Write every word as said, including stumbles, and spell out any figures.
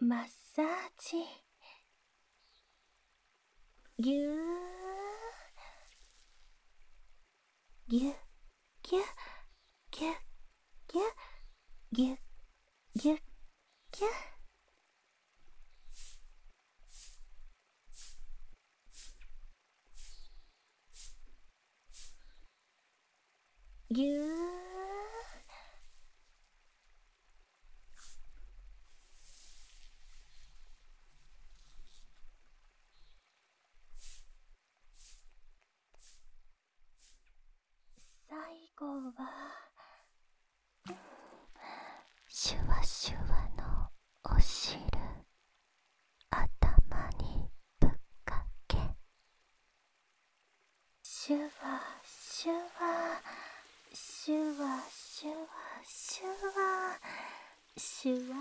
マッサージ、ぎゅーぎゅぎゅぎゅぎゅぎゅぎゅぎゅぎゅぎゅー。最後はシュワシュワのお汁、頭にぶっかけ、シュワシュワシュワシュワシュワシュワ